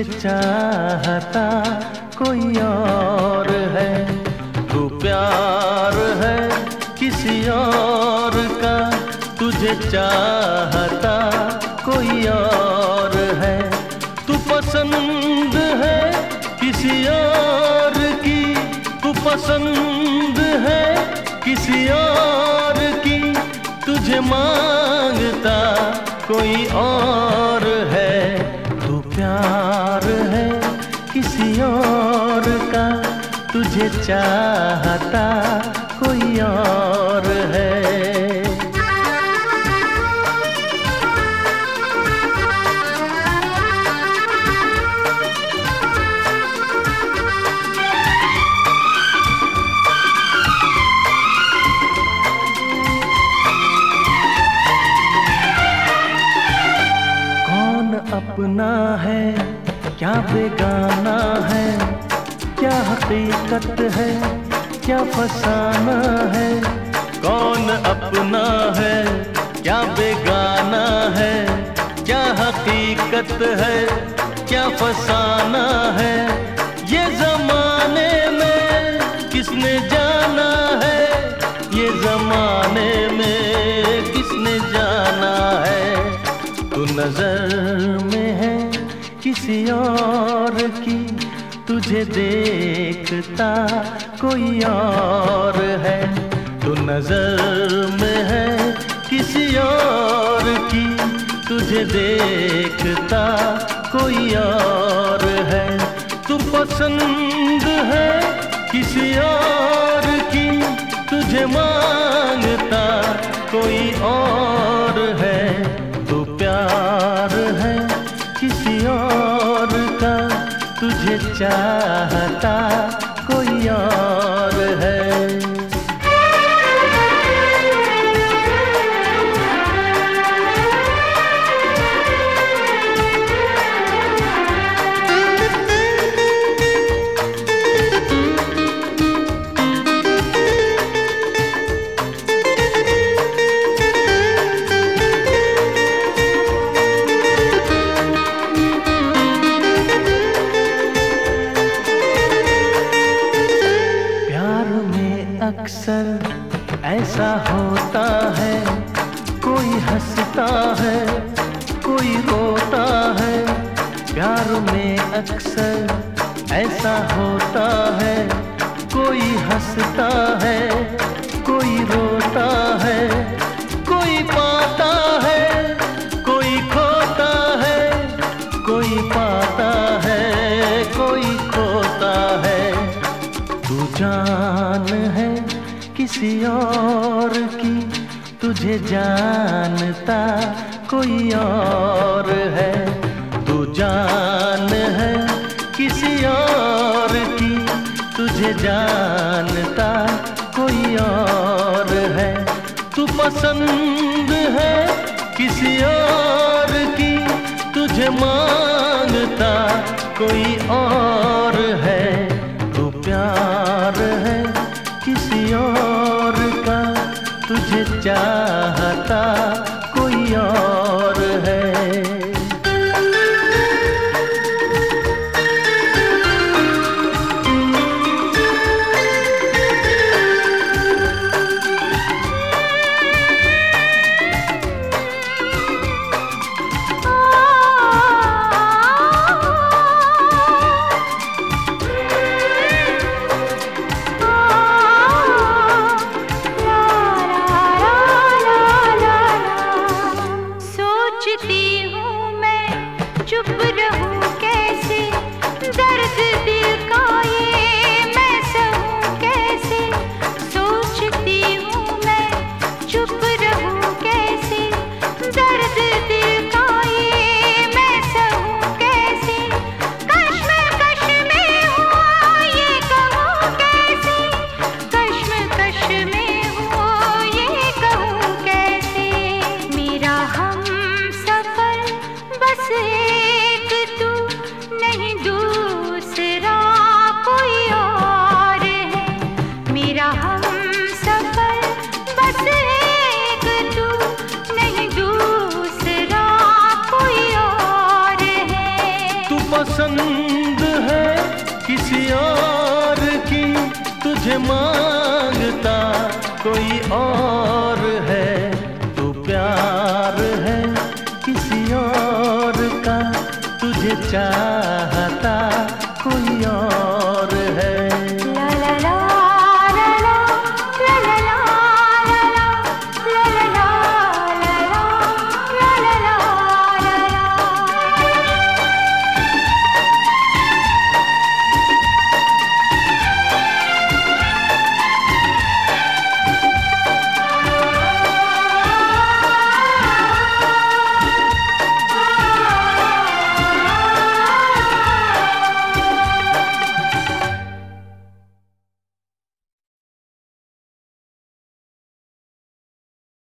तुझे चाहता कोई और है, तू प्यार है किसी और का, तुझे चाहता कोई और है, तू पसंद है किसी और की, तू पसंद है किसी और की, तुझे मांगता कोई और है, तू प्यार है किसी और का, तुझे चाहता कोई और है। अपना है क्या बेगाना है, क्या हकीकत है क्या फसाना है, कौन अपना है क्या बेगाना है, क्या हकीकत है क्या फसाना है, ये जमाने में किसने जाना है, ये जमाने में किसने जाना है, तू नजर में है किसी और की, तुझे देखता कोई और है, तू नजर में है किसी और की, तुझे देखता कोई और है, तू पसंद है किसी और की, तुझे मांगता कोई और है, तू प्यार है किसी और का, तुझे चाहता कोई और है। अक्सर ऐसा होता है, कोई हंसता है कोई रोता है, प्यार में अक्सर ऐसा होता है, कोई हंसता है कोई रोता है, कोई पाता है कोई खोता है, कोई पाता है कोई खोता है, तू जान है किसी और की, तुझे जानता कोई और है, तू जान है किसी और की, तुझे जानता कोई और है, तू पसंद है किसी और की, तुझे मांगता कोई और है, तू प्यार है किसी और का, तुझे चाहता कोई और है। किसी और की तुझे मांगता कोई और है, तू प्यार है किसी और का, तुझे चाहता कोई और